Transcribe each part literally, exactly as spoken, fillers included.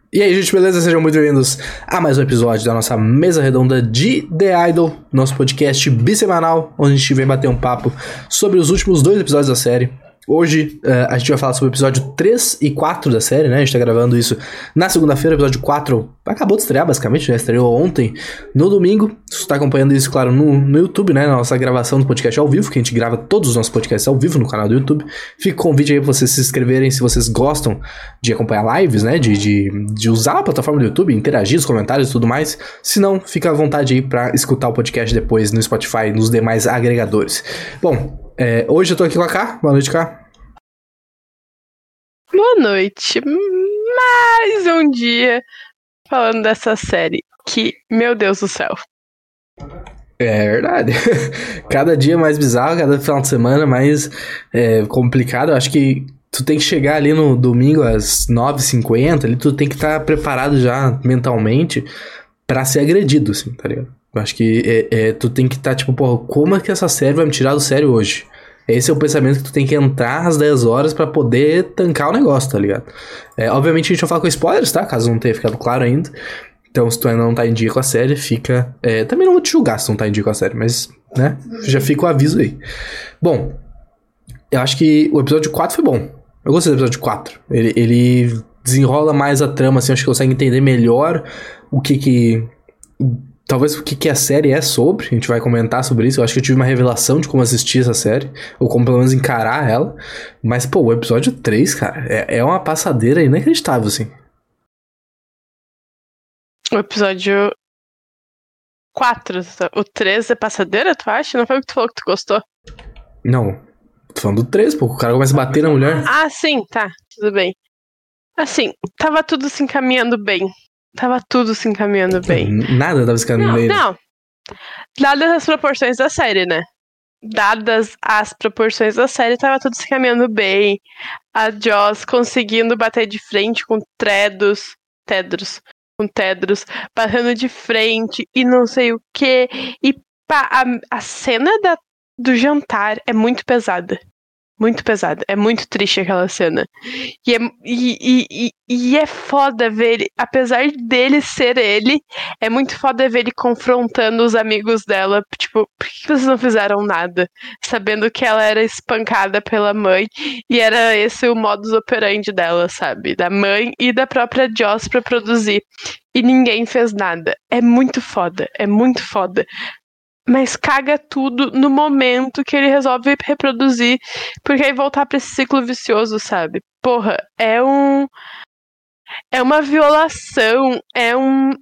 E aí, gente, beleza? Sejam muito bem-vindos a mais um episódio da nossa mesa redonda de The Idol, nosso podcast bissemanal, onde a gente vem bater um papo sobre os últimos dois episódios da série. Hoje uh, a gente vai falar sobre o episódio três e quatro da série, né? A gente tá gravando isso na segunda-feira. O episódio quatro acabou de estrear, basicamente, né? Estreou ontem, no domingo. Se você tá acompanhando isso, claro, no, no YouTube, né? Na nossa gravação do podcast ao vivo, que a gente grava todos os nossos podcasts ao vivo no canal do YouTube. Fica o convite aí pra vocês se inscreverem se vocês gostam de acompanhar lives, né? De, de, de usar a plataforma do YouTube, interagir, os comentários e tudo mais. Se não, fica à vontade aí pra escutar o podcast depois no Spotify e nos demais agregadores. Bom... É, hoje eu tô aqui com a Ká. Boa noite, Ká. Boa noite. Mais um dia falando dessa série que, meu Deus do céu. É verdade. Cada dia mais bizarro, cada final de semana mais é, complicado. Eu acho que tu tem que chegar ali no domingo às nove e cinquenta, ali tu tem que estar tá preparado já mentalmente pra ser agredido, assim, tá ligado? Eu acho que é, é, tu tem que estar, tá, tipo, porra, como é que essa série vai me tirar do sério hoje? Esse é o pensamento que tu tem que entrar às dez horas pra poder tancar o negócio, tá ligado? É, obviamente a gente vai falar com spoilers, tá? Caso não tenha ficado claro ainda. Então, se tu ainda não tá em dia com a série, fica... É, também não vou te julgar se tu não tá em dia com a série, mas, né? Já fica o aviso aí. Bom, eu acho que o episódio quatro foi bom. Eu gostei do episódio quatro. Ele, ele desenrola mais a trama, assim, acho que consegue entender melhor o que que... Talvez o que, que a série é sobre, a gente vai comentar sobre isso. Eu acho que eu tive uma revelação de como assistir essa série, ou como pelo menos encarar ela. Mas, pô, o episódio três, cara, é, é uma passadeira inacreditável, assim. O episódio quatro, o três é passadeira, tu acha? Não foi o que tu falou que tu gostou? Não, tô falando do três, pô, o cara começa a bater na mulher. Ah, sim, tá, tudo bem. Assim, tava tudo se encaminhando bem. Tava tudo se encaminhando bem. Nada tava se encaminhando bem. Não, dadas as proporções da série, né? Dadas as proporções da série, tava tudo se encaminhando bem. A Joss conseguindo bater de frente com Tedros. Tedros. Com Tedros. Batendo de frente e não sei o que. E pá, a, a cena da, do jantar é muito pesada. Muito pesada. É muito triste aquela cena. E é, e, e, e, e é foda ver ele, apesar dele ser ele, é muito foda ver ele confrontando os amigos dela. Tipo, por que vocês não fizeram nada? Sabendo que ela era espancada pela mãe. E era esse o modus operandi dela, sabe? Da mãe e da própria Joss pra produzir. E ninguém fez nada. É muito foda. É muito foda. Mas caga tudo no momento que ele resolve reproduzir, porque aí voltar pra esse ciclo vicioso, sabe? Porra, é um... É uma violação, é um...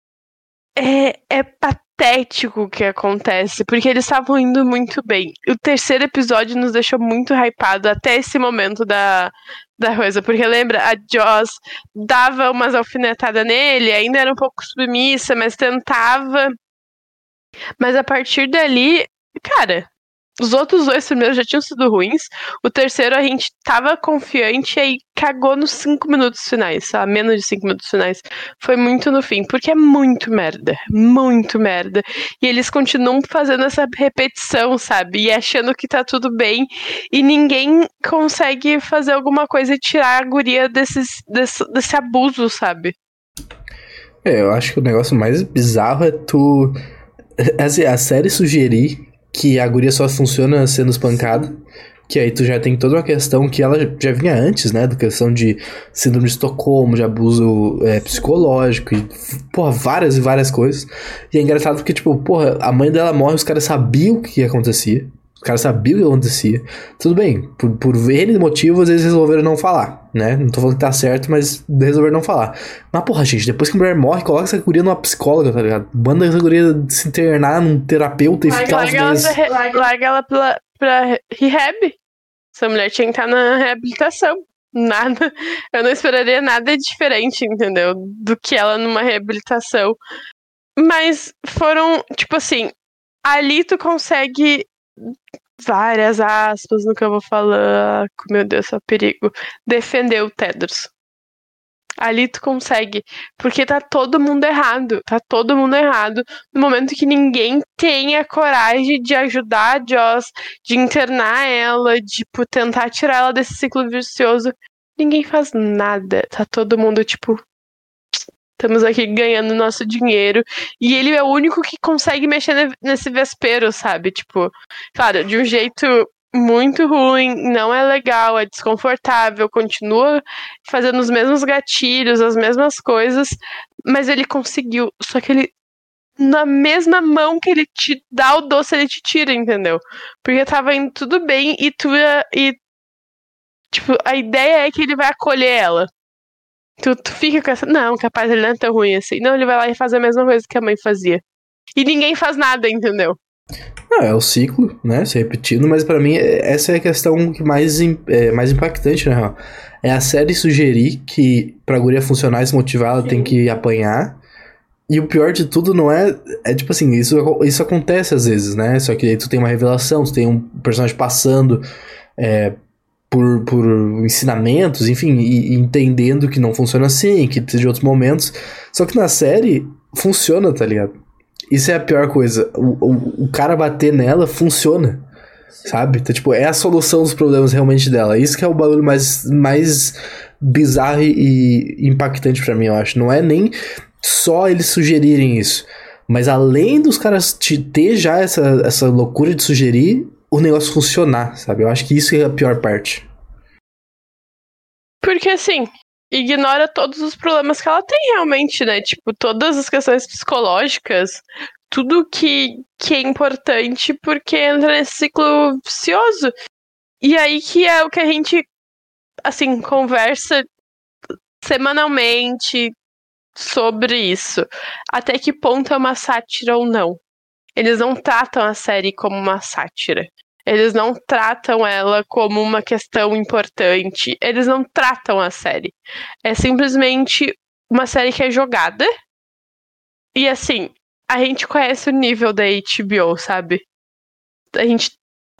É, é patético o que acontece, porque eles estavam indo muito bem. O terceiro episódio nos deixou muito hypado até esse momento da, da coisa, porque lembra, a Joss dava umas alfinetadas nele, ainda era um pouco submissa, mas tentava... Mas a partir dali, cara, os outros dois primeiros já tinham sido ruins. O terceiro a gente tava confiante e aí cagou nos cinco minutos finais, sabe? Menos de cinco minutos finais. Foi muito no fim, porque é muito merda. Muito merda. E eles continuam fazendo essa repetição, sabe? E achando que tá tudo bem. E ninguém consegue fazer alguma coisa e tirar a guria desses, desse, desse abuso, sabe? É, eu acho que o negócio mais bizarro é tu... Assim, a série sugerir que a guria só funciona sendo espancada, que aí tu já tem toda uma questão que ela já vinha antes, né, da questão de síndrome de Estocolmo, de abuso é, psicológico, e, porra, várias e várias coisas. E é engraçado porque, tipo, porra, a mãe dela morre, os caras sabiam o que acontecia, os caras sabiam o que acontecia. Tudo bem, por, por N motivos eles resolveram não falar, né? Não tô falando que tá certo, mas resolveram não falar. Mas, porra, gente, depois que a mulher morre, coloca essa guria numa psicóloga, tá ligado? Manda essa guria se internar num terapeuta e larga, ficar uns larga meses. Ela pra, re, larga ela pra, pra rehab. Essa mulher tinha que estar na reabilitação. Nada. Eu não esperaria nada diferente, entendeu? Do que ela numa reabilitação. Mas foram, tipo assim, ali tu consegue... várias aspas no que eu vou falar, meu Deus, é perigo, defender o Tedros. Ali tu consegue, porque tá todo mundo errado, tá todo mundo errado, no momento que ninguém tem a coragem de ajudar a Joss, de internar ela, de tipo, tentar tirar ela desse ciclo vicioso, ninguém faz nada, tá todo mundo tipo, Estamos aqui ganhando nosso dinheiro. E ele é o único que consegue mexer nesse vespeiro, sabe? Tipo, claro, de um jeito muito ruim, não é legal, é desconfortável, continua fazendo os mesmos gatilhos, as mesmas coisas, mas ele conseguiu. Só que ele, na mesma mão que ele te dá o doce, ele te tira, entendeu? Porque tava indo tudo bem e tu ia, e tipo, a ideia é que ele vai acolher ela. Tu, tu fica com essa... Não, capaz, ele não é tão ruim assim. Não, ele vai lá e faz a mesma coisa que a mãe fazia. E ninguém faz nada, entendeu? Não, é o ciclo, né? Se repetindo, mas pra mim essa é a questão que mais, é, mais impactante, né? É a série sugerir que pra guria funcionar e se motivar, ela Sim. tem que apanhar. E o pior de tudo não é... É tipo assim, isso, isso acontece às vezes, né? Só que aí tu tem uma revelação, tu tem um personagem passando... É, Por, por ensinamentos, enfim, e, e entendendo que não funciona assim, que precisa de outros momentos. Só que na série, funciona, tá ligado? Isso é a pior coisa. O, o, o cara bater nela funciona, sabe? Então, tipo, é a solução dos problemas realmente dela. Isso que é o bagulho mais, mais bizarro e impactante pra mim, eu acho. Não é nem só eles sugerirem isso. Mas além dos caras te ter já essa, essa loucura de sugerir... o negócio funcionar, sabe? Eu acho que isso é a pior parte. Porque, assim, ignora todos os problemas que ela tem realmente, né? Tipo, todas as questões psicológicas, tudo que, que é importante porque entra nesse ciclo vicioso. E aí que é o que a gente, assim, conversa semanalmente sobre isso. Até que ponto é uma sátira ou não. Eles não tratam a série como uma sátira. Eles não tratam ela como uma questão importante. Eles não tratam a série. É simplesmente uma série que é jogada. E assim, a gente conhece o nível da H B O, sabe? A gente,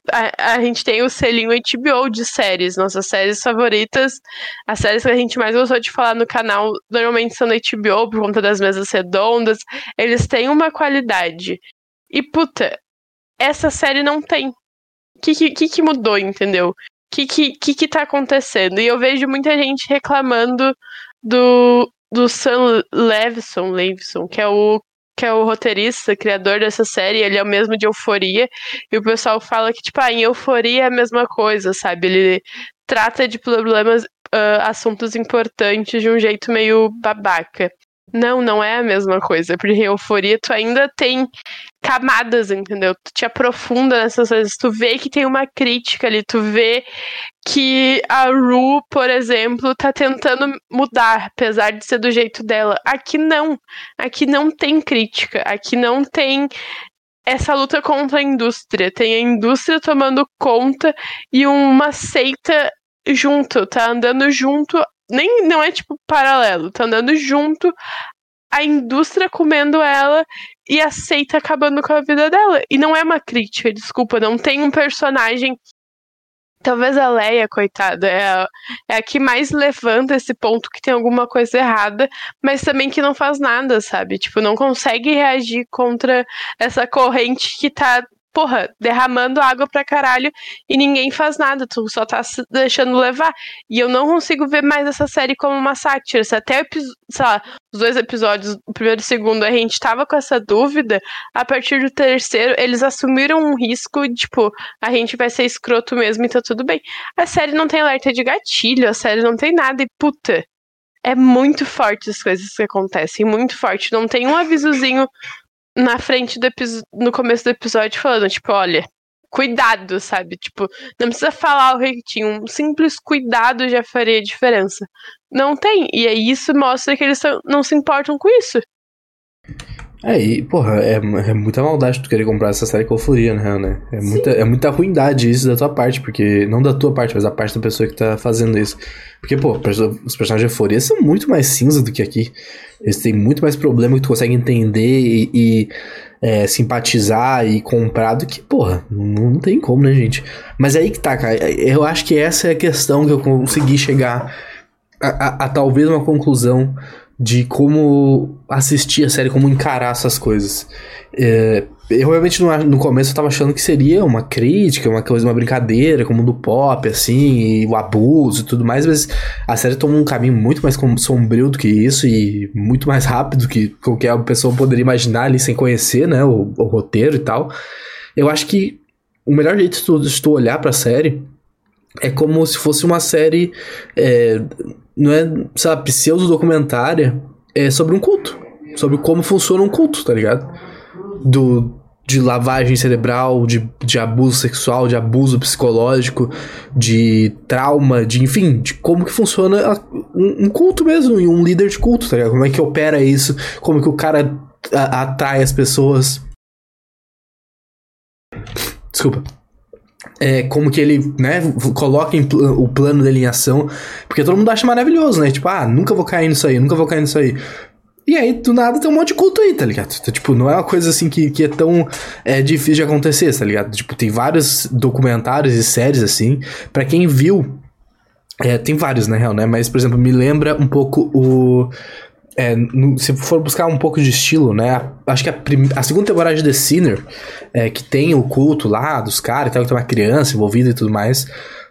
a, a gente tem o selinho H B O de séries. Nossas séries favoritas, as séries que a gente mais gostou de falar no canal, normalmente são da H B O, por conta das mesas redondas. Eles têm uma qualidade. E, puta, essa série não tem. O que, que, que mudou, entendeu? O que, que, que que tá acontecendo? E eu vejo muita gente reclamando do, do Sam Levinson, Levinson, que é o que é o roteirista, criador dessa série. Ele é o mesmo de Euforia. E o pessoal fala que, tipo, ah, em Euforia é a mesma coisa, sabe? Ele trata de problemas, uh, assuntos importantes de um jeito meio babaca. Não, não é a mesma coisa, porque em Euforia tu ainda tem camadas, entendeu? Tu te aprofunda nessas coisas, tu vê que tem uma crítica ali, tu vê que a Ru, por exemplo, tá tentando mudar, apesar de ser do jeito dela. Aqui não, aqui não tem crítica, aqui não tem essa luta contra a indústria, tem a indústria tomando conta e uma seita junto, tá andando junto. Nem, não é tipo paralelo, tá andando junto, a indústria comendo ela e a seita acabando com a vida dela. E não é uma crítica, desculpa, não tem um personagem. Talvez a Leia, coitada, é a, é a que mais levanta esse ponto que tem alguma coisa errada, mas também que não faz nada, sabe? Tipo, não consegue reagir contra essa corrente que tá, porra, derramando água pra caralho e ninguém faz nada, tu só tá se deixando levar. E eu não consigo ver mais essa série como uma sátira. Se até, sei lá, os dois episódios, o primeiro e o segundo, a gente tava com essa dúvida, a partir do terceiro, eles assumiram um risco de, tipo, a gente vai ser escroto mesmo e tá tudo bem. A série não tem alerta de gatilho, a série não tem nada e, puta, é muito forte as coisas que acontecem, muito forte. Não tem um avisozinho na frente do episódio, no começo do episódio, falando, tipo, olha, cuidado, sabe? Tipo, não precisa falar o reitinho, um simples cuidado já faria diferença. Não tem, e aí isso mostra que eles não se importam com isso. É, e, porra, é, é muita maldade tu querer comprar essa série com Euforia, na real, né? É muita, é muita ruindade isso da tua parte, porque... Não da tua parte, mas da parte da pessoa que tá fazendo isso. Porque, pô, os personagens de Euforia são muito mais cinza do que aqui. Eles têm muito mais problema que tu consegue entender e, e é, simpatizar e comprar do que, porra, não, não tem como, né, gente? Mas é aí que tá, cara. Eu acho que essa é a questão que eu consegui chegar a, a, a talvez uma conclusão de como assistir a série, como encarar essas coisas. É, eu realmente no, no começo eu tava achando que seria uma crítica, uma coisa, uma brincadeira, como do pop, assim, e o abuso e tudo mais, mas a série toma um caminho muito mais sombrio do que isso e muito mais rápido que qualquer pessoa poderia imaginar ali sem conhecer, né, o, o roteiro e tal. Eu acho que o melhor jeito de tu, de tu olhar pra série é como se fosse uma série, é, não é, sabe, pseudo-documentária, é sobre um culto. Sobre como funciona um culto, tá ligado? Do, de lavagem cerebral, de, de abuso sexual, de abuso psicológico, de trauma, de, enfim, de como que funciona um, um culto mesmo, e um líder de culto, tá ligado? Como é que opera isso, como que o cara a, atrai as pessoas. Desculpa. É, como que ele, né, coloca em pl- o plano dele em ação, porque todo mundo acha maravilhoso, né, tipo, ah, nunca vou cair nisso aí, nunca vou cair nisso aí, e aí, do nada, tem um monte de culto aí, tá ligado, então, tipo, não é uma coisa assim que, que é tão é, difícil de acontecer, tá ligado, tipo, tem vários documentários e séries assim, pra quem viu, é, tem vários na real, né, mas, por exemplo, me lembra um pouco o... É, no, se for buscar um pouco de estilo, né? Acho que a, prim- a segunda temporada de The Sinner, é, que tem o culto lá dos caras e tal, que tem uma criança envolvida e tudo mais.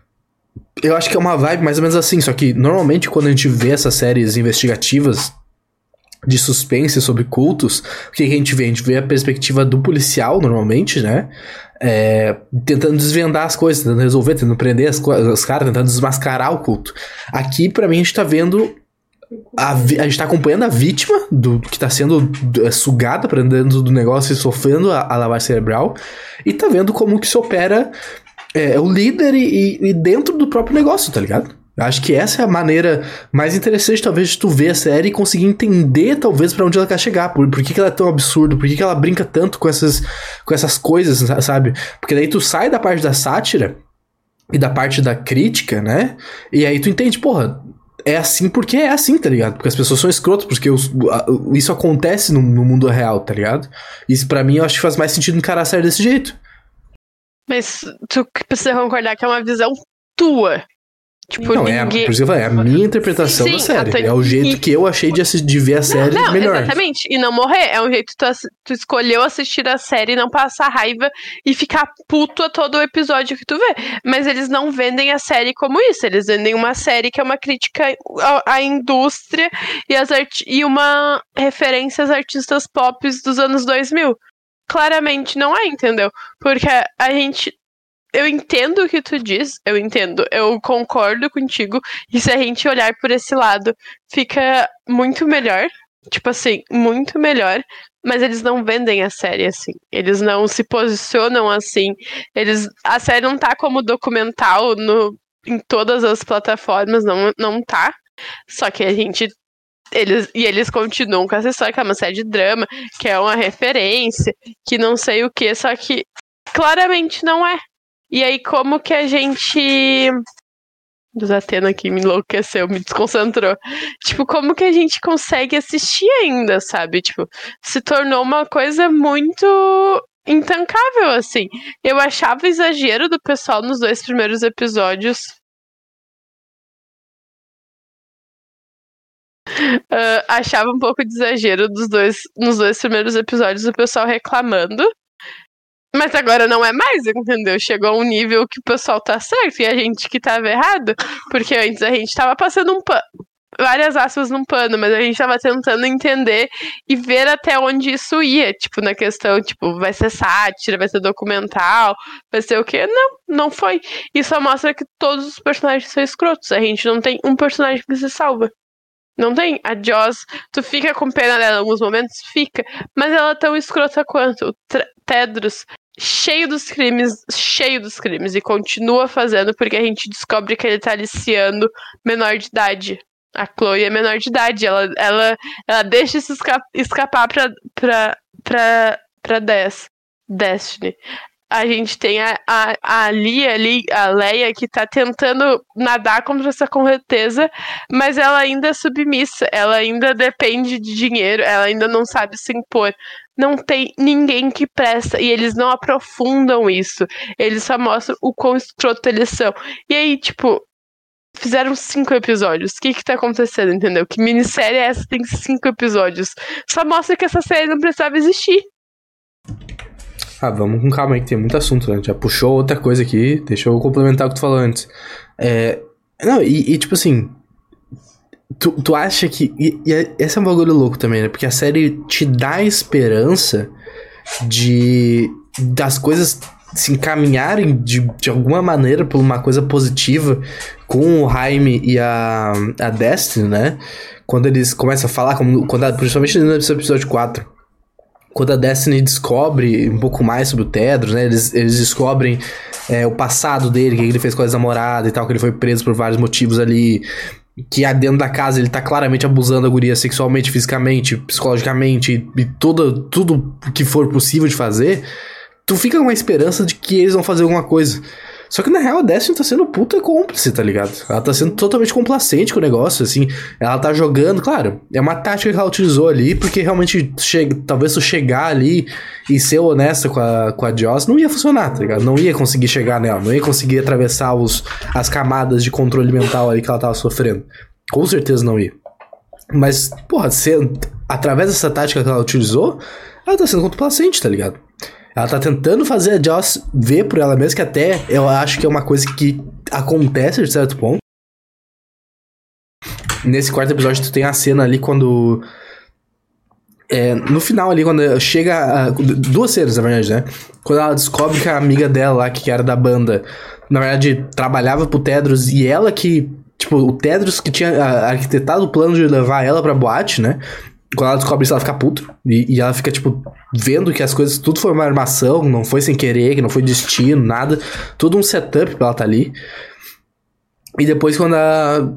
Eu acho que é uma vibe mais ou menos assim. Só que normalmente quando a gente vê essas séries investigativas de suspense sobre cultos, o que, que a gente vê? A gente vê a perspectiva do policial, normalmente, né? É, tentando desvendar as coisas, tentando resolver, tentando prender as, co- os caras, tentando desmascarar o culto. Aqui, pra mim, a gente tá vendo. A, vi- a gente tá acompanhando a vítima do que tá sendo é, sugada pra dentro do negócio e sofrendo a, a lavagem cerebral, e tá vendo como que se opera é, o líder e, e dentro do próprio negócio, tá ligado? Eu acho que essa é a maneira mais interessante, talvez, de tu ver a série e conseguir entender, talvez, pra onde ela quer chegar, por, por que, que ela é tão absurda, por que, que ela brinca tanto com essas, com essas coisas, sabe? Porque daí tu sai da parte da sátira e da parte da crítica, né? E aí tu entende, porra, é assim porque é assim, tá ligado? Porque as pessoas são escrotas, porque os, a, isso acontece no, no mundo real, tá ligado? Isso pra mim eu acho que faz mais sentido encarar a série desse jeito. Mas tu precisa concordar que é uma visão tua. Tipo, Não, é a, ninguém... por isso que eu falei, é a minha interpretação Sim, da série. até- É o jeito e- que eu achei de, assi- de ver a série Não, melhor. exatamente. E não morrer. É um jeito que tu, assi- tu escolheu assistir a série e não passar raiva e ficar puto a todo o episódio que tu vê. Mas eles não vendem a série como isso. Eles vendem uma série que é uma crítica à, à indústria e, as arti- e uma referência às artistas pop dos anos dois mil. Claramente não é, entendeu? Porque a gente... Eu entendo o que tu diz, eu entendo, eu concordo contigo, e se a gente olhar por esse lado, fica muito melhor, tipo assim, muito melhor, mas eles não vendem a série assim, eles não se posicionam assim, eles, a série não tá como documental no, em todas as plataformas, não, não tá, só que a gente, eles, e eles continuam com essa história, que é uma série de drama, que é uma referência, que não sei o que, só que claramente não é. E aí, como que a gente... Desatena aqui me enlouqueceu, me desconcentrou. Tipo, como que a gente consegue assistir ainda, sabe? Tipo, se tornou uma coisa muito intancável, assim. Eu achava exagero do pessoal nos dois primeiros episódios. Uh, achava um pouco de exagero dos dois, nos dois primeiros episódios do pessoal reclamando. Mas agora não é mais, entendeu? Chegou a um nível que o pessoal tá certo e a gente que tava errado. Porque antes a gente tava passando um pano, várias aspas num pano, mas a gente tava tentando entender e ver até onde isso ia. Tipo, na questão, tipo, vai ser sátira, vai ser documental, vai ser o quê? Não, não foi. Isso só mostra que todos os personagens são escrotos. A gente não tem um personagem que se salva. Não tem. A Joss, tu fica com pena dela em alguns momentos? Fica. Mas ela é tão escrota quanto. O Tedros, cheio dos crimes, cheio dos crimes. E continua fazendo porque a gente descobre que ele tá aliciando menor de idade. A Chloe é menor de idade. Ela, ela, ela deixa isso esca- escapar pra, pra, pra, pra Des, Destiny. A gente tem a, a, a Lia ali, a Leia, que tá tentando nadar contra essa correnteza, mas ela ainda é submissa, ela ainda depende de dinheiro, ela ainda não sabe se impor. Não tem ninguém que presta, e eles não aprofundam isso. Eles só mostram o quão escroto eles são. E aí, tipo, fizeram cinco episódios. O que que tá acontecendo, entendeu? Que minissérie é essa? Tem cinco episódios. Só mostra que essa série não precisava existir. Ah, vamos com calma aí, que tem muito assunto, né? Já puxou outra coisa aqui, deixa eu complementar o que tu falou antes. É... Não, e, e tipo assim... Tu, tu acha que... E, e esse é um bagulho louco também, né? Porque a série te dá esperança de... das coisas se encaminharem de, de alguma maneira por uma coisa positiva com o Jaime e a, a Destiny, né? Quando eles começam a falar, como, quando a, principalmente no episódio quatro, quando a Destiny descobre um pouco mais sobre o Tedros, né? Eles, eles descobrem é, o passado dele, que ele fez com a ex-namorada e tal, que ele foi preso por vários motivos ali, que dentro da casa ele tá claramente abusando da guria sexualmente, fisicamente, psicologicamente e, e tudo, tudo que for possível de fazer. Tu fica com a esperança de que eles vão fazer alguma coisa. Só que na real a Destiny tá sendo puta cúmplice, tá ligado? Ela tá sendo totalmente complacente com o negócio, assim. Ela tá jogando, claro, é uma tática que ela utilizou ali, porque realmente, chega, talvez tu chegar ali e ser honesta com a, com a Joss não ia funcionar, tá ligado? Não ia conseguir chegar nela, não ia conseguir atravessar os, as camadas de controle mental ali que ela tava sofrendo. Com certeza não ia. Mas, porra, se, através dessa tática que ela utilizou, ela tá sendo complacente, tá ligado? Ela tá tentando fazer a Joss ver por ela mesma, que até eu acho que é uma coisa que acontece de certo ponto. Nesse quarto episódio tu tem a cena ali quando... É, no final ali, quando chega... A, duas cenas, na verdade, né? Quando ela descobre que a amiga dela lá, que era da banda, na verdade, trabalhava pro Tedros, e ela que... Tipo, o Tedros que tinha arquitetado o plano de levar ela pra boate, né? Quando ela descobre isso, ela fica puta. E, e ela fica, tipo, vendo que as coisas... Tudo foi uma armação, não foi sem querer, que não foi destino, nada. Tudo um setup pra ela tá ali. E depois, quando a...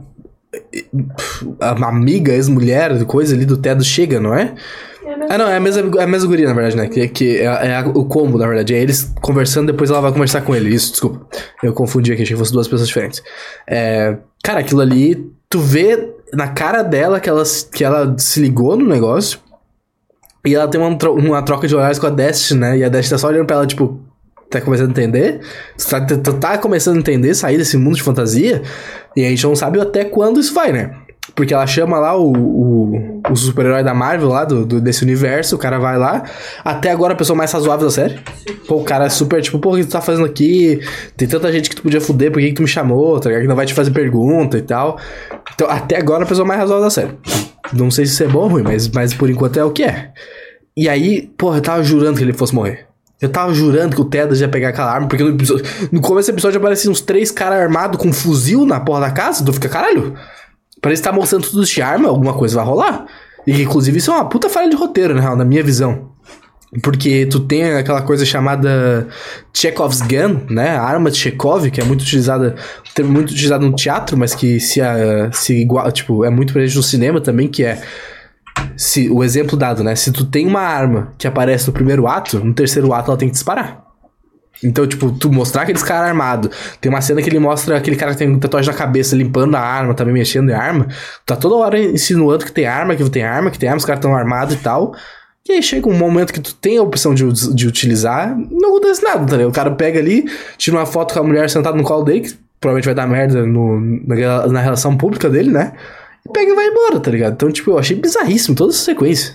A amiga, ex-mulher, coisa ali do Tedros chega, não é? Ah, não, é a mesma, é a mesma guria, na verdade, né? Que, que é, é a, o combo, na verdade. É eles conversando, depois ela vai conversar com ele. Isso, desculpa. Eu confundi aqui, achei que fossem duas pessoas diferentes. É, cara, aquilo ali... Tu vê na cara dela que ela, que ela se ligou no negócio. E ela tem uma, uma troca de olhares com a Destiny, né? E a Destiny tá só olhando pra ela, tipo... Tá começando a entender? Tu tá, tu tá começando a entender, sair desse mundo de fantasia. E a gente não sabe até quando isso vai, né? Porque ela chama lá o, o, o super-herói da Marvel lá, do, do, desse universo. O cara vai lá. Até agora a pessoa mais razoável da série. Pô, o cara é super, tipo, pô, o que tu tá fazendo aqui? Tem tanta gente que tu podia fuder, por que, que tu me chamou? Tá ligado? Que não vai te fazer pergunta e tal. Então, até agora a pessoa mais razoável da série. Não sei se isso é bom ou ruim, mas, mas por enquanto é o que é. E aí, porra, eu tava jurando que ele fosse morrer. Eu tava jurando que o Tedros ia pegar aquela arma, porque no, episódio, no começo do episódio apareciam uns três caras armados com um fuzil na porra da casa. Tu fica, caralho, parece que tá mostrando tudo de arma, alguma coisa vai rolar. E inclusive isso é uma puta falha de roteiro, na real, na minha visão. Porque tu tem aquela coisa chamada Chekhov's Gun, né? A arma de Chekhov, que é muito utilizada, muito utilizada no teatro, mas que se, se igual, tipo, é muito presente no cinema também, que é... Se, o exemplo dado, né? Se tu tem uma arma que aparece no primeiro ato, no terceiro ato ela tem que disparar. Então, tipo, tu mostrar aqueles caras armados. Tem uma cena que ele mostra aquele cara que tem tatuagem na cabeça limpando a arma, também mexendo em arma. Tá toda hora insinuando que tem arma, que tem arma, que tem arma, os caras estão armados e tal. E aí chega um momento que tu tem a opção de, de utilizar, não acontece nada, tá ligado? O cara pega ali, tira uma foto com a mulher sentada no colo dele, que provavelmente vai dar merda no, na, na relação pública dele, né? E pega e vai embora, tá ligado? Então, tipo, eu achei bizarríssimo toda essa sequência.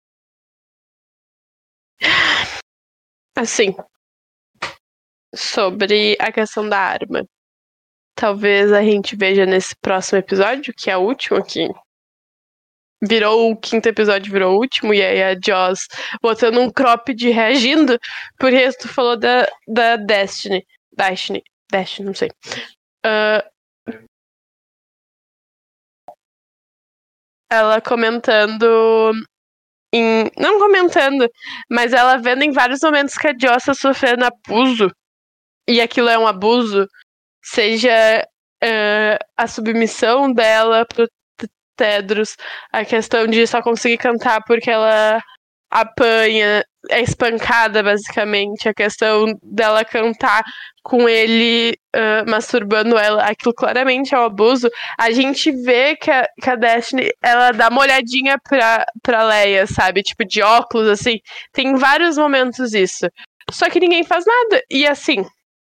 Assim, sobre a questão da arma. Talvez a gente veja nesse próximo episódio, que é o último aqui. Virou o quinto episódio, virou o último, e aí a Joss botando um cropped reagindo, porque tu falou da, da Destiny. Destiny, Destiny, não sei. Uh, ela comentando em, não comentando, mas ela vendo em vários momentos que a Joss tá sofrendo abuso, e aquilo é um abuso, seja uh, a submissão dela pro Tedros, a questão de só conseguir cantar porque ela apanha, é espancada basicamente, a questão dela cantar com ele uh, masturbando ela, aquilo claramente é um abuso. A gente vê que a, que a Destiny, ela dá uma olhadinha pra, pra Leia, sabe, tipo de óculos, assim, tem vários momentos isso, só que ninguém faz nada. E assim,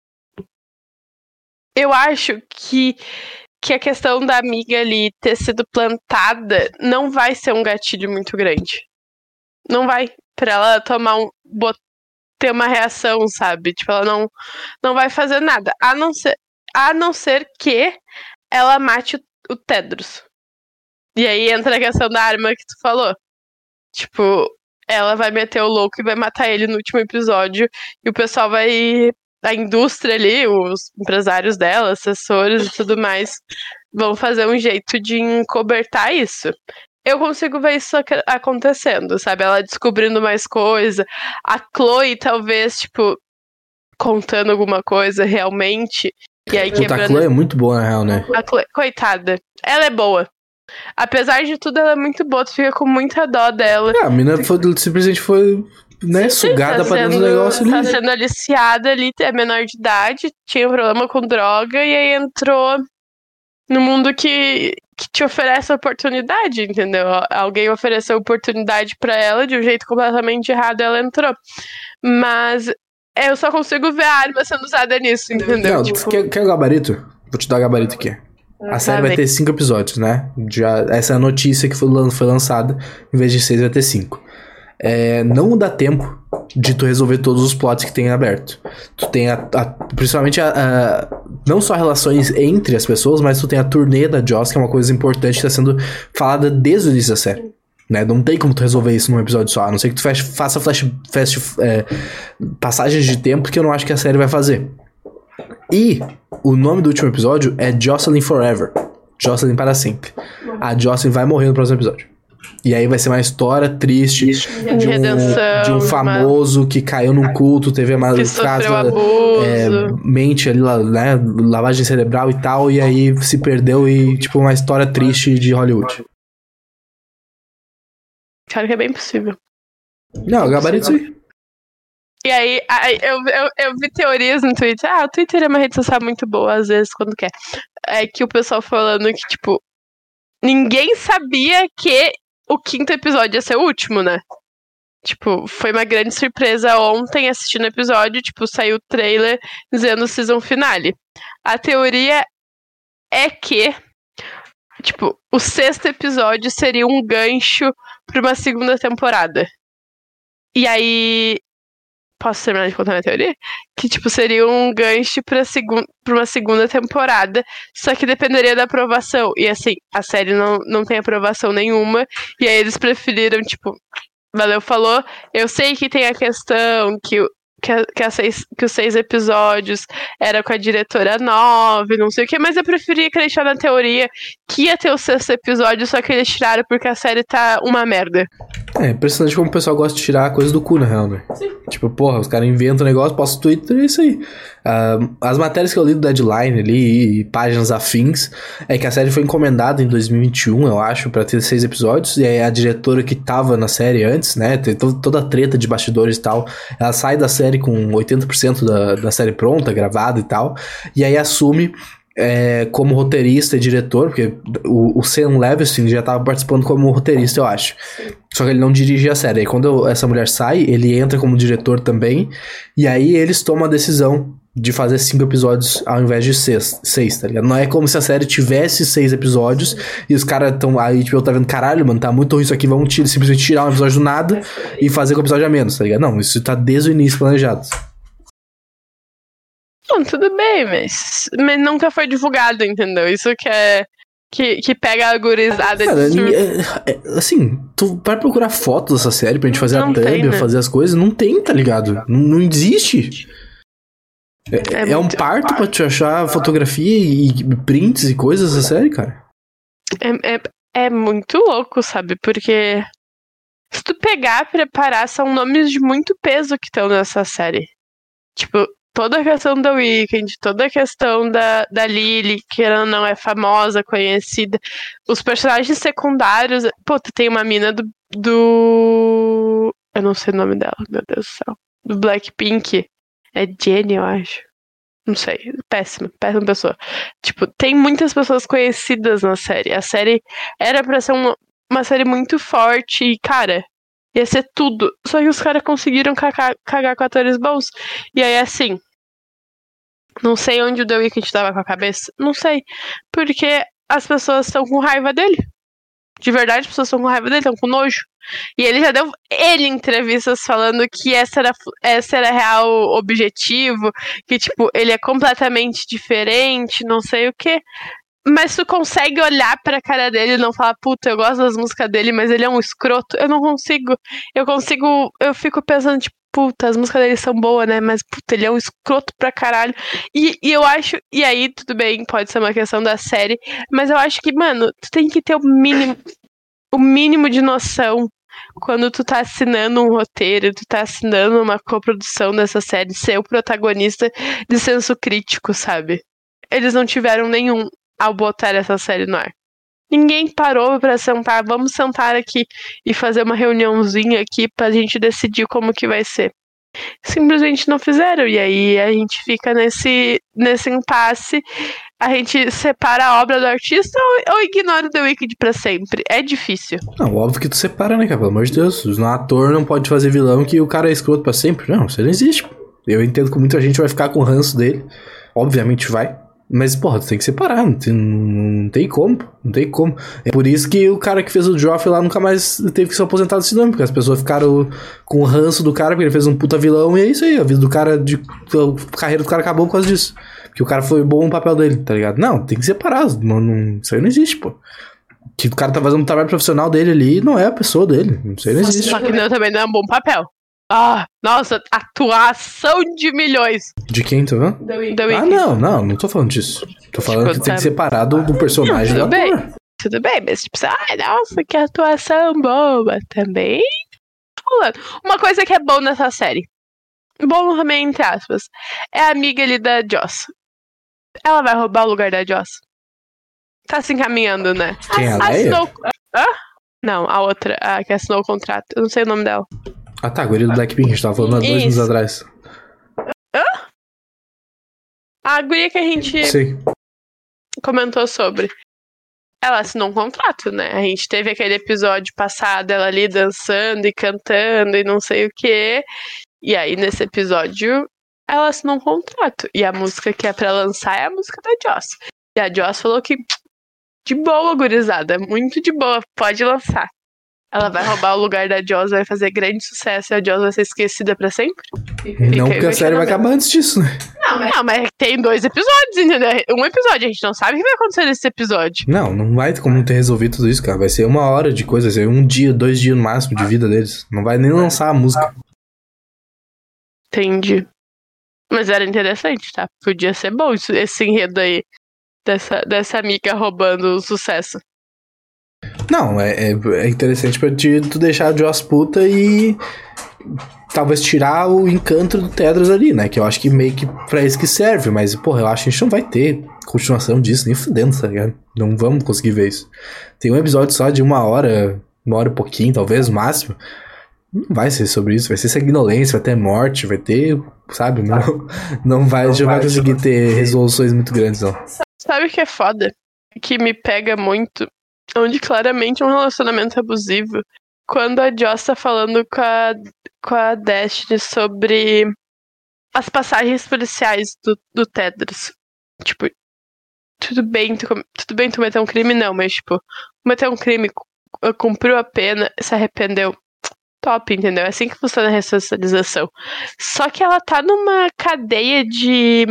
eu acho que que a questão da amiga ali ter sido plantada não vai ser um gatilho muito grande. Não vai. Pra ela tomar um... Bot, ter uma reação, sabe? Tipo, ela não, não vai fazer nada. A não ser, a não ser que ela mate o, o Tedros. E aí entra a questão da arma que tu falou. Tipo, ela vai meter o louco e vai matar ele no último episódio. E o pessoal vai... A indústria ali, os empresários dela, assessores e tudo mais, vão fazer um jeito de encobertar isso. Eu consigo ver isso acontecendo, sabe? Ela descobrindo mais coisa. A Chloe, talvez, tipo, contando alguma coisa realmente. E aí Puta, quebrando... a Chloe é muito boa, na real, né? A Chloe... Coitada. Ela é boa. Apesar de tudo, ela é muito boa. Tu fica com muita dó dela. É, a mina foi, simplesmente foi... Né, sim, sugada tá pra dentro do negócio ali. Tá sendo aliciada ali, é menor de idade, tinha um problema com droga, e aí entrou no mundo que, que te oferece oportunidade, entendeu? Alguém ofereceu oportunidade pra ela de um jeito completamente errado, ela entrou. Mas eu só consigo ver a arma sendo usada nisso, entendeu? Não, tipo... quer, quer o gabarito? Vou te dar o gabarito aqui. A série vai ter cinco episódios, né? Já, essa é a notícia que foi, foi lançada. Em vez de seis, vai ter cinco. É, não dá tempo de tu resolver todos os plots que tem aberto. Tu tem a, a, principalmente a, a, não só relações entre as pessoas, mas tu tem a turnê da Joss, que é uma coisa importante que tá sendo falada desde o início da série. Né? Não tem como tu resolver isso num episódio só, a não ser que tu feche, faça flash, flash, é, passagens de tempo que eu não acho que a série vai fazer. E o nome do último episódio é Jocelyn Forever. Jocelyn para sempre. A Jocelyn vai morrer no próximo episódio. E aí vai ser uma história triste de, de, um, de um famoso que caiu num culto, teve uma casa, é, mente ali, né, lavagem cerebral e tal, e aí se perdeu e, tipo, uma história triste de Hollywood. Cara, que é bem possível. Não, o gabarito aí. E aí, aí eu, eu, eu vi teorias no Twitter. Ah, o Twitter é uma rede social muito boa, às vezes, quando quer. É que o pessoal falando que, tipo, ninguém sabia que o quinto episódio ia ser o último, né? Tipo, foi uma grande surpresa ontem assistindo o episódio. Tipo, saiu o trailer dizendo season finale. A teoria é que, tipo, o sexto episódio seria um gancho pra uma segunda temporada. E aí... Posso terminar de contar minha teoria? Que, tipo, seria um gancho pra, segu- pra uma segunda temporada, só que dependeria da aprovação. E, assim, a série não, não tem aprovação nenhuma, e aí eles preferiram, tipo, valeu, falou. Eu sei que tem a questão que, que, a, que, a seis, que os seis episódios era com a diretora nova, não sei o que, mas eu preferia acreditar na teoria que ia ter o sexto episódio, só que eles tiraram porque a série tá uma merda. É impressionante como o pessoal gosta de tirar a coisa do cu, na real, né? Sim. Tipo, porra, os caras inventam um negócio, postam no Twitter e é isso aí. Uh, as matérias que eu li do Deadline ali e páginas afins é que a série foi encomendada em dois mil e vinte e um, eu acho, pra ter seis episódios. E aí a diretora que tava na série antes, né, tem to- toda a treta de bastidores e tal, ela sai da série com oitenta por cento da, da série pronta, gravada e tal, e aí assume é, como roteirista e diretor, porque o, o Sam Levinson já tava participando como roteirista, eu acho. Sim. Só que ele não dirigia a série. Aí quando eu, essa mulher sai, ele entra como diretor também, e aí eles tomam a decisão de fazer cinco episódios ao invés de seis, seis, tá ligado? Não é como se a série tivesse seis episódios e os caras tão aí, tipo, eu tá vendo, caralho, mano, tá muito ruim isso aqui, vamos tirar, simplesmente tirar um episódio do nada e fazer com o episódio a menos, tá ligado? Não, isso tá desde o início planejado. Não, tudo bem, mas, mas nunca foi divulgado, entendeu? Isso que é... Que, que pega a gurizada Cara, de sur... é, é, assim, tu vai procurar fotos dessa série pra gente fazer não a thumb, tem, né? fazer as coisas, não tem, tá ligado? Não, não existe. É, é, é um parto par... pra te achar fotografia e prints e coisas da série, cara. É, é, é muito louco, sabe? Porque se tu pegar, preparar, são nomes de muito peso que estão nessa série. Tipo, toda a questão da Weeknd, toda a questão da, da Lily, que ela não é famosa, conhecida. Os personagens secundários... Pô, tu tem uma mina do, do... Eu não sei o nome dela, meu Deus do céu. Do Blackpink. É Jennie, eu acho. Não sei. Péssima, péssima pessoa. Tipo, tem muitas pessoas conhecidas na série. A série era pra ser uma, uma série muito forte e, cara... Ia ser tudo. Só que os caras conseguiram cagar, cagar com atores bons. E aí, assim... Não sei onde o The Weeknd tava com a cabeça. Não sei. Porque as pessoas estão com raiva dele. De verdade, as pessoas estão com raiva dele, estão com nojo. E ele já deu ele entrevistas falando que essa era, essa era real objetivo, que, tipo, ele é completamente diferente, não sei o quê. Mas tu consegue olhar pra cara dele e não falar, puta, eu gosto das músicas dele, mas ele é um escroto. Eu não consigo. Eu consigo. Eu fico pensando, tipo, puta, as músicas dele são boas, né? Mas, puta, ele é um escroto pra caralho. E, e eu acho. E aí, tudo bem, pode ser uma questão da série. Mas eu acho que, mano, tu tem que ter o mínimo. O mínimo de noção quando tu tá assinando um roteiro, tu tá assinando uma coprodução dessa série, ser o protagonista de senso crítico, sabe? Eles não tiveram nenhum ao botar essa série no ar. Ninguém parou pra sentar, vamos sentar aqui e fazer uma reuniãozinha aqui pra gente decidir como que vai ser. Simplesmente não fizeram, e aí a gente fica nesse, nesse impasse, a gente separa a obra do artista ou, ou ignora o The Weeknd pra sempre. É difícil. Não, óbvio que tu separa, né, cara? Pelo amor de Deus. Um ator não pode fazer vilão que o cara é escroto pra sempre. Não, isso não existe. Eu entendo que muita gente vai ficar com o ranço dele. Obviamente vai. Mas, porra, tu tem que separar, não tem, não tem como, não tem como. É por isso que o cara que fez o Joff lá nunca mais teve que se aposentar desse nome, porque as pessoas ficaram com o ranço do cara, porque ele fez um puta vilão, e é isso aí, a vida do cara, de, a carreira do cara acabou por causa disso. Porque o cara foi bom no papel dele, tá ligado? Não, tem que separar, não, não, isso aí não existe, pô. Que o cara tá fazendo um trabalho profissional dele ali, não é a pessoa dele, isso aí não existe. Só que não, também não é um bom papel. Ah, nossa, atuação de milhões. De quem, tá vendo? The Ah, não, não, não tô falando disso. Tô falando tipo, que tem que separar do, do personagem não, tudo do bem, ator. tudo bem, mas tipo, ai, nossa, que atuação boa. Também falando. Uma coisa que é bom nessa série, bom também, entre aspas, é a amiga ali da Joss. Ela vai roubar o lugar da Joss. Tá se encaminhando, né? Quem é a assinou... Hã? Não, a outra, a que assinou o contrato. Eu não sei o nome dela. Ah tá, a guria do Blackpink, a gente tava falando há dois minutos atrás. Hã? A guria que a gente Sim. comentou sobre. Ela assinou um contrato, né? A gente teve aquele episódio passado, ela ali dançando e cantando e não sei o quê. E aí, nesse episódio, ela assinou um contrato. E a música que é pra lançar é a música da Joss. E a Joss falou que de boa, gurizada, muito de boa, pode lançar. Ela vai roubar o lugar da Joss, vai fazer grande sucesso e a Joss vai ser esquecida pra sempre? Não, porque a série vai acabar antes disso, né? Não, mas... não, mas tem dois episódios, entendeu? Um episódio, a gente não sabe o que vai acontecer nesse episódio. Não, não vai ter como ter resolvido tudo isso, cara. Vai ser uma hora de coisa, vai ser um dia, dois dias no máximo de vida deles. Não vai nem lançar a música. Entendi. Mas era interessante, tá? Podia ser bom isso, esse enredo aí dessa, dessa amiga roubando o sucesso. Não, é, é interessante pra ti, tu deixar a Joss puta e talvez tirar o encanto do Tedros ali, né? Que eu acho que meio que pra isso que serve, mas, porra, eu acho que a gente não vai ter continuação disso, nem fudendo, tá ligado? Não vamos conseguir ver isso. Tem um episódio só de uma hora, uma hora e pouquinho, talvez, no máximo. Não vai ser sobre isso, vai ser sanguinolência, vai ter morte, vai ter, sabe? Não, não vai, não já vai conseguir ter resoluções muito grandes, não. Sabe o que é foda? Que me pega muito, onde claramente é um relacionamento abusivo, quando a Joss tá falando com a, com a Destiny sobre as passagens policiais do, do Tedros. Tipo, tudo bem, tu, tudo bem tu cometer um crime, não, mas tipo, cometer um crime, cumpriu a pena, se arrependeu. Top, entendeu? É assim que funciona a ressocialização. Só que ela tá numa cadeia de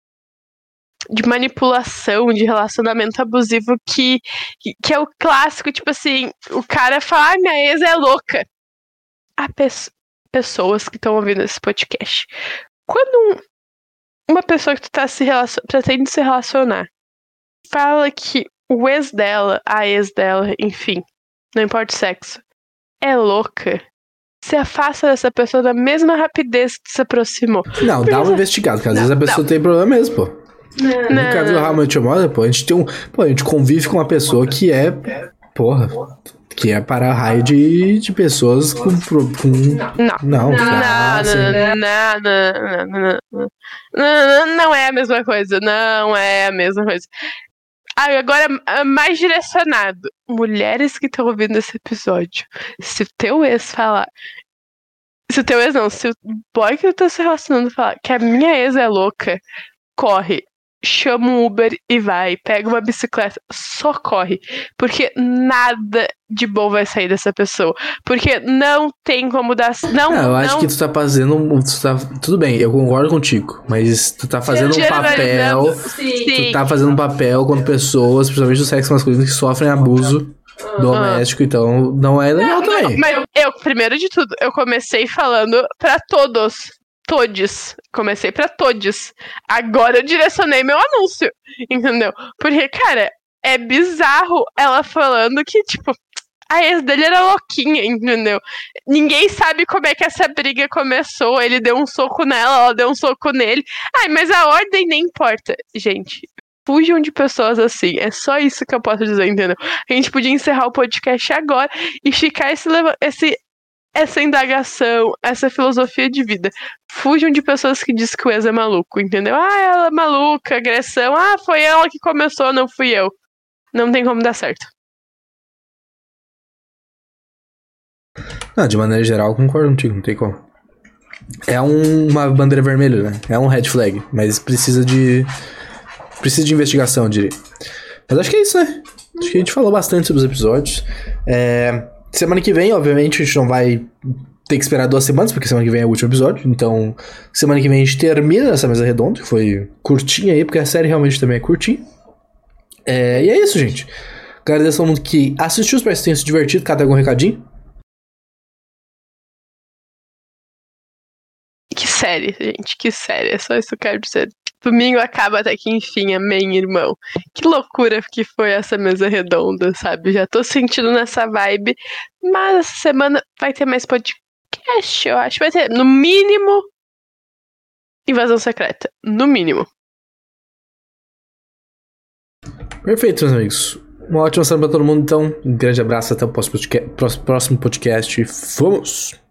de manipulação, de relacionamento abusivo que, que é o clássico, tipo assim, o cara fala, ah, minha ex é louca. Há pe- pessoas que estão ouvindo esse podcast. Quando um, uma pessoa que tu tá se relacion- pretende se relacionar fala que o ex dela, a ex dela, enfim, não importa o sexo, é louca, se afasta dessa pessoa da mesma rapidez que se aproximou. Não, Porque dá uma você... investigada, porque às não, vezes a pessoa não. tem problema mesmo, pô. Não, Nunca viu How I Met Your Mother, pô? A gente tem um. Pô, a gente convive com uma pessoa que é. Porra. Que é para raio de, de pessoas com. com... Não. Não, Não, ah, não, não, não, não, não, não, não é a mesma coisa. Não é a mesma coisa. Ah, agora, mais direcionado. Mulheres que estão ouvindo esse episódio. Se o teu ex falar. Se o teu ex não, se o boy que tu tá se relacionando falar que a minha ex é louca, corre. chama um Uber e vai, pega uma bicicleta, só corre, porque nada de bom vai sair dessa pessoa, porque não tem como dar, não, não eu acho não... que tu tá fazendo, tu tá, tudo bem, eu concordo contigo, mas tu tá fazendo um papel, tu tá fazendo um papel quando pessoas, principalmente do sexo masculino, que sofrem abuso doméstico, então não é legal não, também. Mas eu, primeiro de tudo, eu comecei falando pra todos. Todes. Comecei pra todes. Agora eu direcionei meu anúncio. Entendeu? Porque, cara, é bizarro ela falando que, tipo, a ex dele era louquinha, entendeu? Ninguém sabe como é que essa briga começou. Ele deu um soco nela, ela deu um soco nele. Ai, mas a ordem nem importa. Gente, fujam de pessoas assim. É só isso que eu posso dizer, entendeu? A gente podia encerrar o podcast agora e ficar esse... esse essa indagação, essa filosofia de vida. Fujam de pessoas que dizem que o ex é maluco, entendeu? Ah, ela é maluca, agressão. Ah, foi ela que começou, não fui eu. Não tem como dar certo. Não, de maneira geral, concordo contigo, não tem como. É um, uma bandeira vermelha, né? É um red flag, mas precisa de... Precisa de investigação, eu diria. Mas acho que é isso, né? Acho que a gente falou bastante sobre os episódios. É... Semana que vem, obviamente, a gente não vai ter que esperar duas semanas, porque semana que vem é o último episódio. Então, semana que vem a gente termina essa mesa redonda, que foi curtinha aí, porque a série realmente também é curtinha. É, e é isso, gente. Agradeço a todo mundo que assistiu, espero que vocês tenham se divertido. Cada algum recadinho? Que série, gente, que série. É só isso que eu quero dizer. Domingo acaba até que enfim, amém, irmão. Que loucura que foi essa mesa redonda, sabe? Já tô sentindo nessa vibe. Mas essa semana vai ter mais podcast, eu acho. Vai ter, no mínimo, Invasão Secreta. No mínimo. Perfeito, meus amigos. Uma ótima semana pra todo mundo, então. Um grande abraço, até o próximo podcast. Vamos!